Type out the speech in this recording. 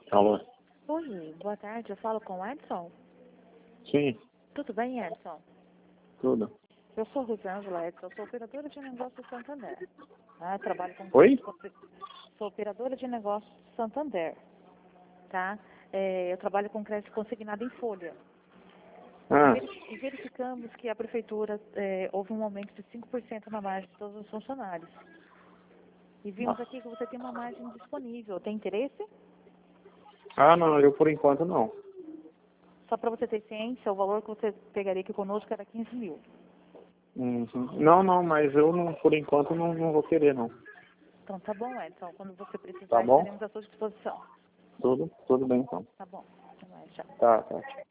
Alô? Oi, boa tarde. Eu falo com o Edson? Sim, Tudo bem, Edson? tudo. Eu sou Rosângela, Edson. Eu sou operadora de negócios Santander. Ah, trabalho com Oi? Sou operadora de negócios Santander, tá? Eu trabalho com crédito consignado em folha. Ah, E verificamos que a prefeitura houve um aumento de 5% na margem de todos os funcionários. E vimos aqui que você tem uma margem disponível. Tem interesse? não, eu por enquanto não. Só para você ter ciência, o valor que você pegaria aqui conosco era 15 mil. Uhum. Não, mas eu não, por enquanto não vou querer não. Então tá bom, Edson. Quando você Tá precisar, bom? estaremos à sua disposição. Tudo bem então. Tá bom. Até mais, tchau. Tá.